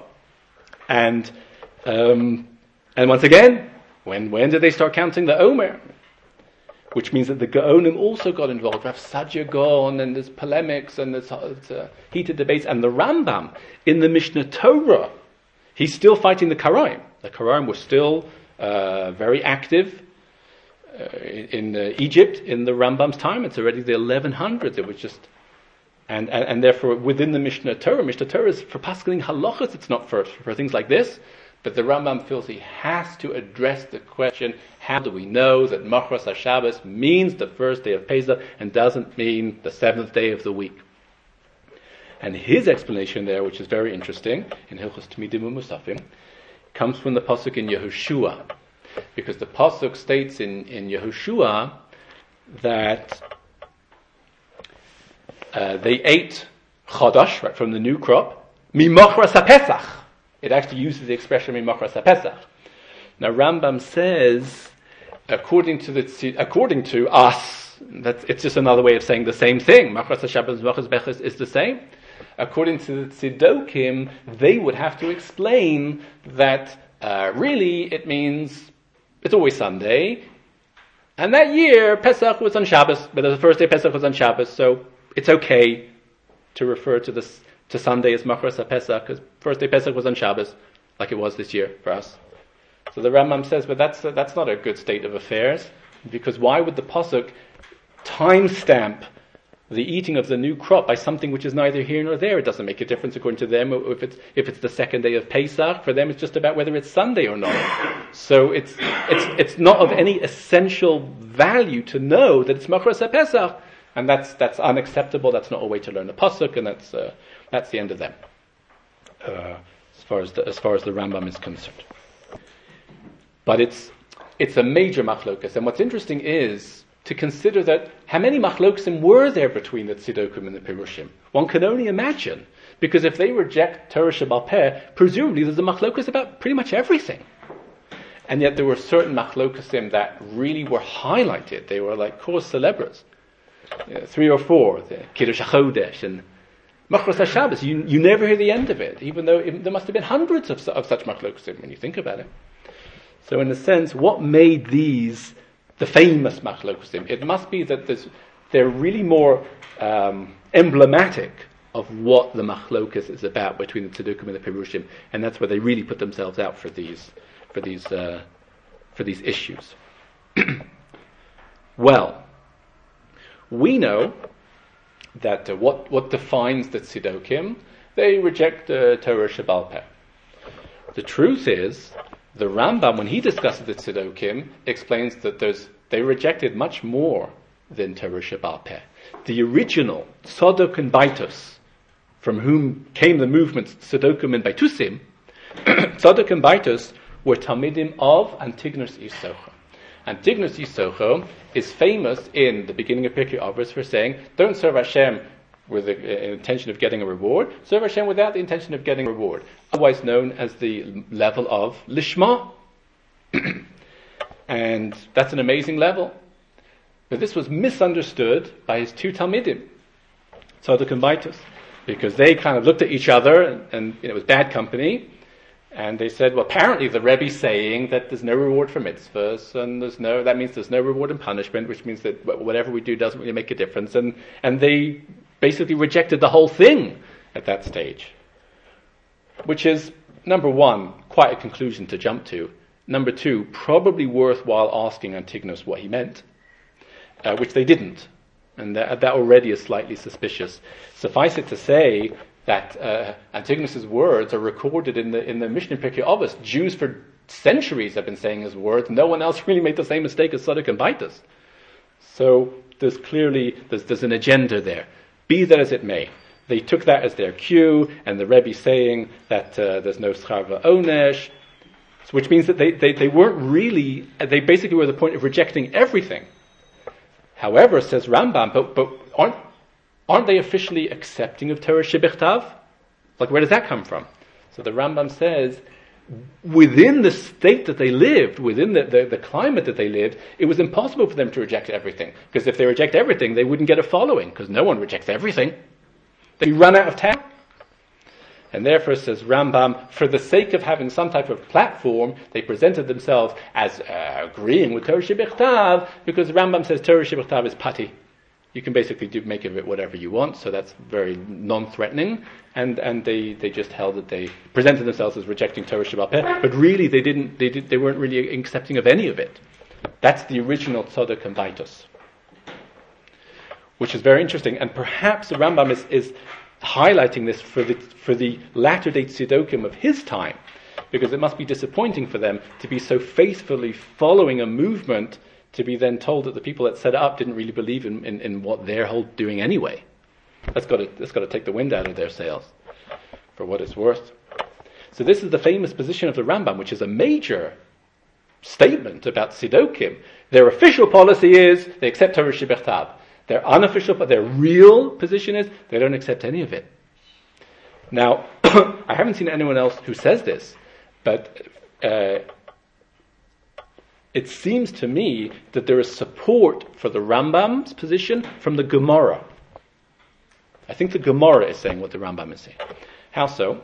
And um, and once again, when when did they start counting the Omer? Which means that the Gaonim also got involved. Rav Sadia Gaon, and there's polemics, and there's uh, heated debates. And the Rambam, in the Mishnah Torah, he's still fighting the Karaim. The Karaim were still uh, very active uh, in, in uh, Egypt in the Rambam's time. It's already the eleven hundreds. It was just, and, and and therefore within the Mishnah Torah, Mishnah Torah is for paskening halachas. It's not for for things like this. But the Rambam feels he has to address the question: how do we know that Machras HaShabbos means the first day of Pesach and doesn't mean the seventh day of the week? And his explanation there, which is very interesting, in Hilchos Tamidim U'Musafim, comes from the pasuk in Yehoshua, because the pasuk states in in Yehoshua that uh, they ate chadash, right, from the new crop, mimachras haPesach. It actually uses the expression mimachras haPesach. Now Rambam says, according to the according to us, that it's just another way of saying the same thing. Machras haShabbos, machras beches is the same. According to the Tzedokim, they would have to explain that uh, really it means it's always Sunday, and that year Pesach was on Shabbos, but the first day Pesach was on Shabbos, so it's okay to refer to this to Sunday as Machras HaPesach, because first day Pesach was on Shabbos, like it was this year for us. So the Rambam says, but that's uh, that's not a good state of affairs, because why would the pasuk timestamp the eating of the new crop by something which is neither here nor there? It doesn't make a difference according to them if it's if it's the second day of Pesach. For them, it's just about whether it's Sunday or not. So it's it's it's not of any essential value to know that it's Machras HaPesach, and that's that's unacceptable. That's not a way to learn a pasuk, and that's uh, that's the end of them, uh, as far as the, as far as the Rambam is concerned. But it's it's a major machlokas, and what's interesting is to consider that how many machlokim were there between the Tzedokim and the Perushim. One can only imagine, Because if they reject Torah Shebaal Peh, presumably there's a machlokas about pretty much everything. And yet there were certain machlokasim that really were highlighted. They were like cause celebres. You know, three or four, the Kiddush HaChodesh and Machros HaShabbos. You, you never hear the end of it, even though it, there must have been hundreds of, of such machlokasim when you think about it. So in a sense, what made these the famous machlokasim? It must be that there's, they're really more um, emblematic of what the machlokas is about between the Tzedukim and the Perushim, and that's where they really put themselves out for these for these uh, for these issues. Well, we know that uh, what what defines the Tzedukim, they reject uh, Torah Shebaal Peh. The truth is, the Rambam, when he discusses the Tzedukim, explains that there's they rejected much more than Torah Shebaal Peh. The original Tzadok and Baitus, from whom came the movements Tzedukim and Baitusim, Tzadok and Baitus were Talmidim of Antigonus Isocho. Antigonus Isocho is famous in the beginning of Pirkei Avos for saying, don't serve Hashem with the uh, intention of getting a reward, serve Hashem without the intention of getting a reward, otherwise known as the level of Lishma. And that's an amazing level. But this was misunderstood by his two Talmidim, Tzadok and Baitus, because they kind of looked at each other and, and you know, it was bad company. And they said, well, apparently the Rebbe's saying that there's no reward for mitzvahs, and there's no, that means there's no reward in punishment, which means that whatever we do doesn't really make a difference. And, and they basically rejected the whole thing at that stage. Which is, number one, quite a conclusion to jump to. Number two, probably worthwhile asking Antigonus what he meant, uh, which they didn't. And that, that already is slightly suspicious. Suffice it to say that uh, Antigonus' words are recorded in the in the Mishnah Pirkei Avos. Jews for centuries have been saying his words. No one else really made the same mistake as Tzadok and Baitus. So there's clearly there's, there's an agenda there. Be that as it may, they took that as their cue, and the Rebbe saying that uh, there's no schar v'onesh, which means that they, they, they weren't really, they basically were at the point of rejecting everything. However, says Rambam, but but aren't Aren't they officially accepting of Torah Shebechtav? Like, where does that come from? So the Rambam says, within the state that they lived, within the, the, the climate that they lived, it was impossible for them to reject everything. Because if they reject everything, they wouldn't get a following, because no one rejects everything. They run out of town. And therefore, says Rambam, for the sake of having some type of platform, they presented themselves as uh, agreeing with Torah Shebechtav, because Rambam says Torah Shebechtav is pati. You can basically do, make of it whatever you want, so that's very non-threatening. And and they, they just held that they presented themselves as rejecting Torah Shebaal Peh, but really they didn't they did they weren't really accepting of any of it. That's the original Tzadok and Baitus, which is very interesting. And perhaps the Rambam is, is highlighting this for the for the latter day Tzedokim of his time, because it must be disappointing for them to be so faithfully following a movement, to be then told that the people that set it up didn't really believe in, in, in what they're whole doing anyway. That's got to that's got to take the wind out of their sails, for what it's worth. So this is the famous position of the Rambam, which is a major statement about Tzedokim. Their official policy is they accept Torah Shebechtav. Their unofficial, their real position is they don't accept any of it. Now, I haven't seen anyone else who says this, but uh, it seems to me that there is support for the Rambam's position from the Gemara. I think the Gemara is saying what the Rambam is saying. How so?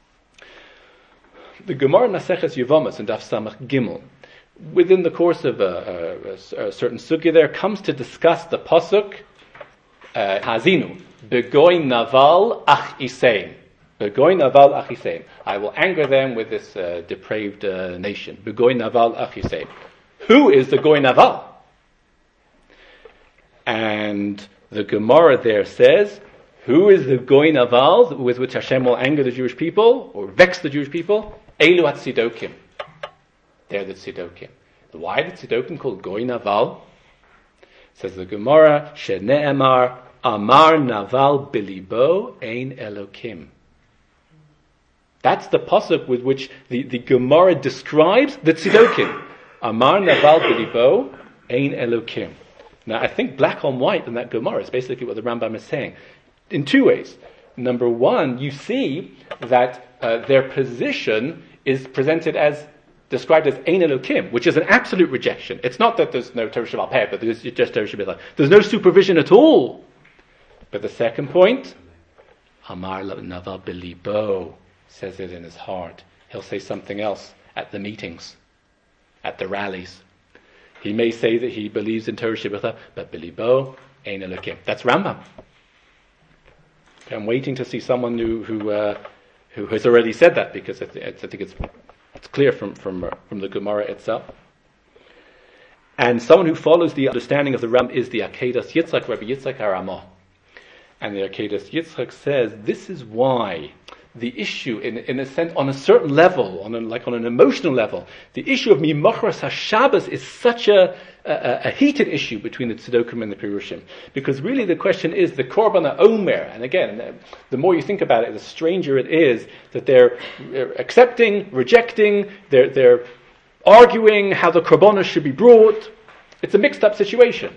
The Gemara Maseches Yevamos in Daf Samach Gimel, within the course of a, a, a certain sugya there, comes to discuss the pasuk uh, Hazinu Begoy Naval Ach Isein. Begoy Naval Ach Isein. I will anger them with this uh, depraved uh, nation. Begoy Naval Ach Isein. Who is the Goy Naval? And the Gemara there says, who is the Goy Naval with which Hashem will anger the Jewish people or vex the Jewish people? Elu HaTzidokim. They're the Tzidokim. Why the Tzidokim called Goy Naval? Says the Gemara, Shene'emar Amar Naval Bilibo Ein Elokim. That's the pasuk with which the, the Gemara describes the Tzidokim. Amar Naval Bilibo Ein Elokim. Now I think black on white in that Gemara is basically what the Rambam is saying. In two ways. number one, you see that uh, their position is presented as, described as Ein Elokim, which is an absolute rejection. It's not that there's no Torah Sheba'al Peh, but there's just Torah Sheba'al. There's no supervision at all. But the second point, Amar Nava Belibo, says it in his heart. He'll say something else at the meetings, at the rallies. He may say that he believes in Torah Sheba'al, but Belibo, Ein Elokim. That's Rambam. Okay, I'm waiting to see someone who who, uh, who has already said that, because it's, it's, I think it's it's clear from from uh, from the Gemara itself. And someone who follows the understanding of the Ram is the Akedas Yitzchak, Rabbi Yitzchak HaRamah. And the Akedas Yitzchak says this is why the issue, in in a sense, on a certain level, on a, like on an emotional level, the issue of Mimachras HaShabbos is such a, a a heated issue between the Tzedokim and the Perushim, because really the question is the Korban HaOmer, and again, the more you think about it, the stranger it is that they're accepting, rejecting, they're they're arguing how the Korbanos should be brought. It's a mixed up situation.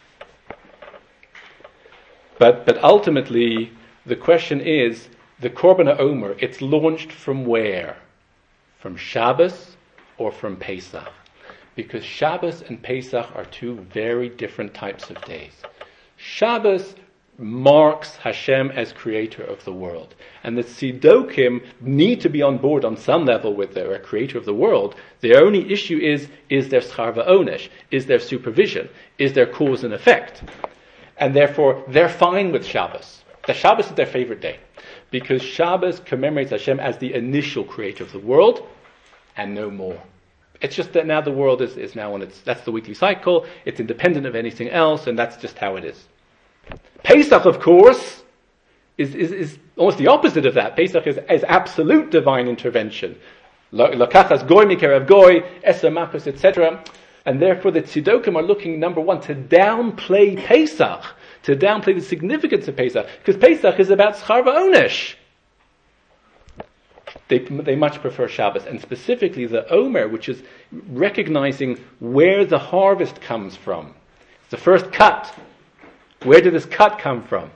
But but ultimately, the question is, the Korban HaOmer, it's launched from where? From Shabbos or from Pesach? Because Shabbos and Pesach are two very different types of days. Shabbos marks Hashem as creator of the world. And the Tzedokim need to be on board on some level with their creator of the world. The only issue is, is there schar va'onesh? Is there supervision? Is there cause and effect? And therefore, they're fine with Shabbos. The Shabbos is their favorite day, because Shabbos commemorates Hashem as the initial creator of the world, and no more. It's just that now the world is, is now on its, that's the weekly cycle, it's independent of anything else, and that's just how it is. Pesach, of course, is, is, is almost the opposite of that. Pesach is, is absolute divine intervention. Lakachas goy mikerev goy, eser makos, et cetera. And therefore the Tzedokim are looking, number one, to downplay Pesach, to downplay the significance of Pesach, because Pesach is about schar va'onesh. They, they much prefer Shabbos, and specifically the Omer, which is recognizing where the harvest comes from. It's the first cut. Where did this cut come from?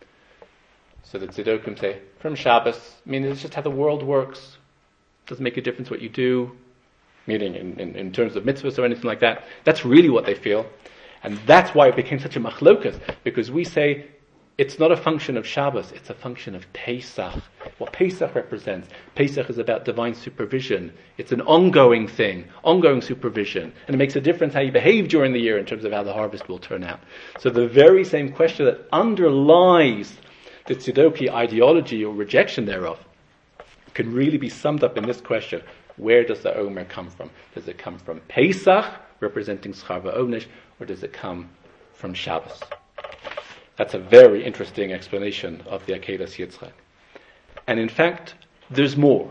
So the Tzedokim say, from Shabbos. I mean, it's just how the world works. It doesn't make a difference what you do, meaning in, in, in terms of mitzvahs or anything like that. That's really what they feel. And that's why it became such a machlokas, because we say it's not a function of Shabbos, it's a function of Pesach. What Pesach represents, Pesach is about divine supervision. It's an ongoing thing, ongoing supervision. And it makes a difference how you behave during the year in terms of how the harvest will turn out. So the very same question that underlies the Tzedoki ideology or rejection thereof can really be summed up in this question. Where does the Omer come from? Does it come from Pesach, representing schar va'onesh, or does it come from Shabbos? That's a very interesting explanation of the Akedas Yitzchak. And in fact, there's more.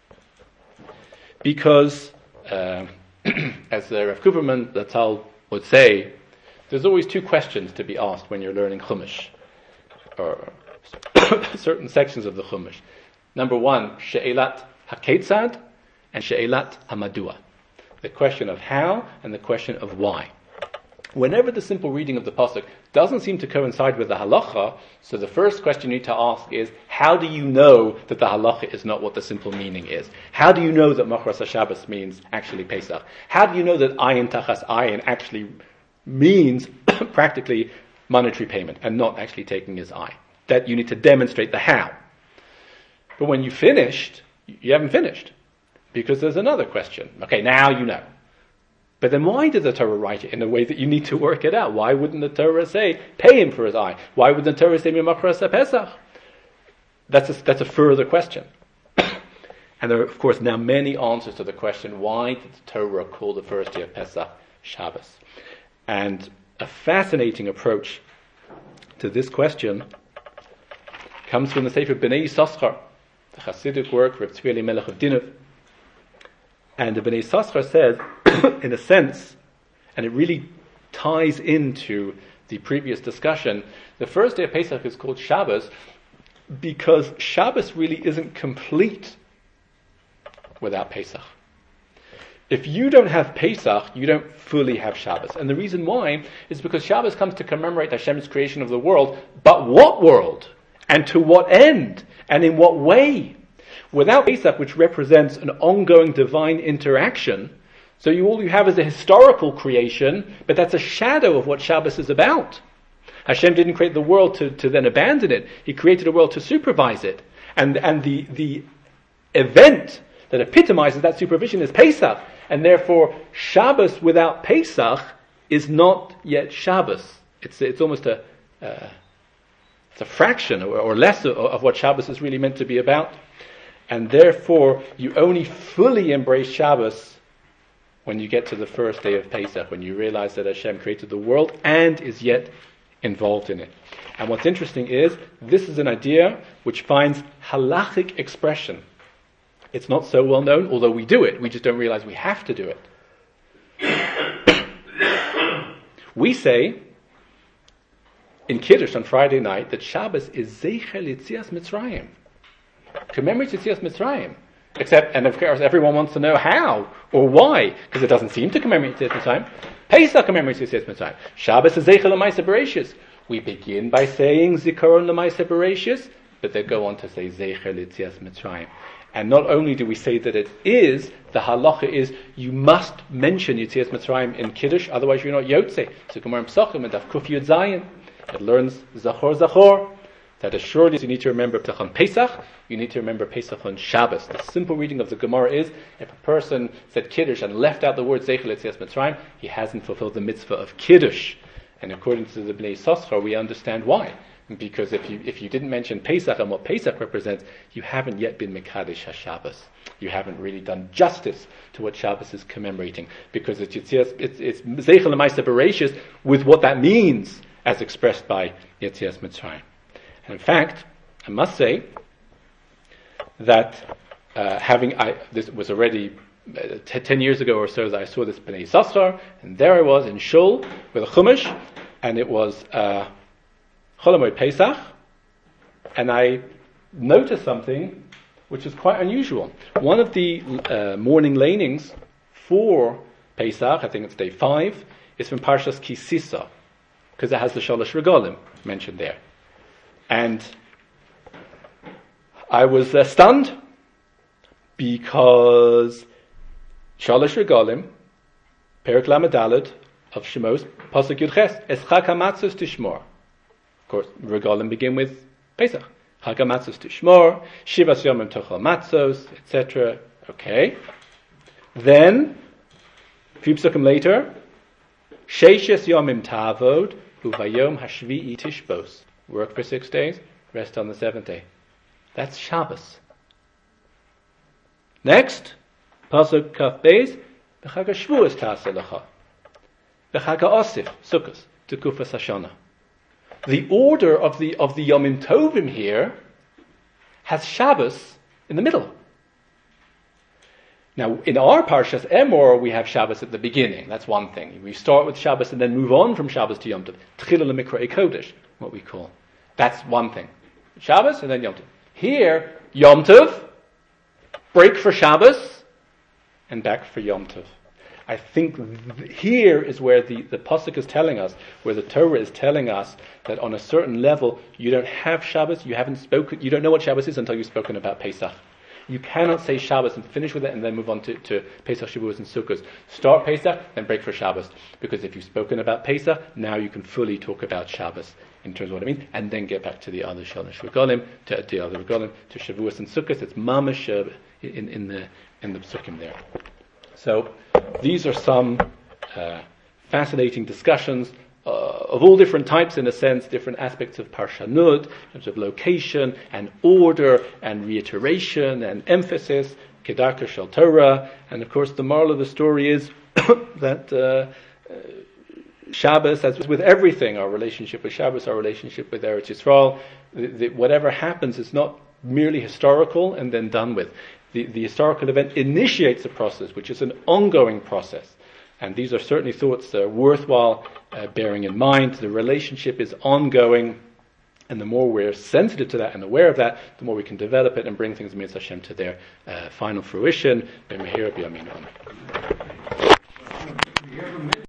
Because, uh, as the Rav Kuperman, the Tal, would say, there's always two questions to be asked when you're learning Chumash, or certain sections of the Chumash. Number one, She'elat HaKetzad, and She'elat HaMadua. The question of how and the question of why. Whenever the simple reading of the pasuk doesn't seem to coincide with the halacha, so the first question you need to ask is, how do you know that the halacha is not what the simple meaning is? How do you know that Machras HaShabbos means actually Pesach? How do you know that ayin tachas ayin actually means practically monetary payment and not actually taking his eye? That you need to demonstrate the how. But when you finished, you haven't finished. Because there's another question. Okay, now you know. But then why did the Torah write it in a way that you need to work it out? Why wouldn't the Torah say, pay him for his eye? Why wouldn't the Torah say, Mimachras HaPesach? That's a, that's a further question. And there are, of course, now many answers to the question, why did the Torah call the first day of Pesach Shabbos? And a fascinating approach to this question comes from the Sefer Bnei Yissaschar, the Hasidic work, Reb Tzvi Elimelech of Dinov. And the Bnei Yissaschar says, in a sense, and it really ties into the previous discussion, the first day of Pesach is called Shabbos because Shabbos really isn't complete without Pesach. If you don't have Pesach, you don't fully have Shabbos. And the reason why is because Shabbos comes to commemorate Hashem's creation of the world, but what world? And to what end? And in what way? Without Pesach, which represents an ongoing divine interaction, so you, all you have is a historical creation, but that's a shadow of what Shabbos is about. Hashem didn't create the world to, to then abandon it. He created a world to supervise it. And, and the, the event that epitomizes that supervision is Pesach. And therefore, Shabbos without Pesach is not yet Shabbos. It's, it's almost a, uh, it's a fraction or, or less of, of what Shabbos is really meant to be about. And therefore, you only fully embrace Shabbos when you get to the first day of Pesach, when you realize that Hashem created the world and is yet involved in it. And what's interesting is, this is an idea which finds halachic expression. It's not so well known, although we do it. We just don't realize we have to do it. We say, in Kiddush on Friday night, that Shabbos is Zeicher Yetzias Mitzrayim. Commemorates Yetzias Mitzrayim. Except, and of course, everyone wants to know how or why, because it doesn't seem to commemorate Yetzias Mitzrayim. Pesach commemorates Yetzias Mitzrayim. Shabbos is Zeicher L'Maaseh Bereishis. We begin by saying Zikaron L'Maaseh Bereishis, but they go on to say Zeicher Yetzias Mitzrayim. And not only do we say that it is, the halacha is you must mention Yetzias Mitzrayim in Kiddush, otherwise you're not Yotze. So Gemara Pesachim and Daf Kuf Yud Zayin, it learns Zachor Zachor, that assuredly you need to remember Pesach on Pesach, you need to remember Pesach on Shabbos. The simple reading of the Gemara is, if a person said Kiddush and left out the word Zeicher Yetzias Mitzrayim, he hasn't fulfilled the mitzvah of Kiddush. And according to the Bnei Yissaschar, we understand why. Because if you if you didn't mention Pesach and what Pesach represents, you haven't yet been Mekadesh HaShabbos. You haven't really done justice to what Shabbos is commemorating. Because it's Yetzias, it's, it's Zeicher L'Maaseh Bereishis with what that means as expressed by Yetzias Mitzrayim. And in fact, I must say that uh, having, I, this was already uh, t- ten years ago or so that I saw this Bnei Yissaschar, and there I was in Shul with a Chumash, and it was uh, Chol HaMoed Pesach, and I noticed something which is quite unusual. One of the uh, morning lanings for Pesach, I think it's day five, is from Parshas Ki Sisa, because it has the Shalosh Regalim mentioned there. And I was uh, stunned because Shalosh Regalim, Perek Lamed Daled of Shemos, Pasuk Yud Ches, Es Chag HaMatzos Tishmor. Of course, Regalim begin with Pesach. Chag HaMatzos Tishmor, Shivas Yomim Tochel Matzos, et cetera. Okay. Then, a few psukim later, Sheishes Yomim Tavod, Uvayom Hashvi'i Tishbos. Work for six days, rest on the seventh day. That's Shabbos. Next, Pasuk Kaf Beis, B'chag HaShvuos Ta'aseh Lecha. B'chag HaOsif, Sukkos, Tekufas Hashanah. The order of the of the Yomim Tovim here has Shabbos in the middle. Now, in our Parshas Emor, we have Shabbos at the beginning. That's one thing. We start with Shabbos and then move on from Shabbos to Yom Tov. Tchila L'Mikra'ei Kodesh, what we call. That's one thing. Shabbos and then Yom Tov. Here, Yom Tov, break for Shabbos, and back for Yom Tov. I think th- here is where the, the Pasuk is telling us, where the Torah is telling us that on a certain level, you don't have Shabbos, you haven't spoken, you don't know what Shabbos is until you've spoken about Pesach. You cannot say Shabbos and finish with it and then move on to, to Pesach, Shavuos, and Sukkot. Start Pesach, then break for Shabbos. Because if you've spoken about Pesach, now you can fully talk about Shabbos in terms of what it means, and then get back to the other Shalosh Regalim, to the other Regalim, to Shavuos and Sukkot. It's mamash uh, in, in the in the psukim there. So these are some uh, fascinating discussions uh, of all different types, in a sense, different aspects of Parsha Nud, in terms of location and order and reiteration and emphasis, Kedarka Shel Torah, and of course the moral of the story is that uh, uh, Shabbos, as with everything, our relationship with Shabbos, our relationship with Eretz Yisrael, the, the, whatever happens is not merely historical and then done with. The, the historical event initiates a process, which is an ongoing process. And these are certainly thoughts that are worthwhile uh, bearing in mind. The relationship is ongoing, and the more we're sensitive to that and aware of that, the more we can develop it and bring things, Mitzvah Hashem, to their uh, final fruition.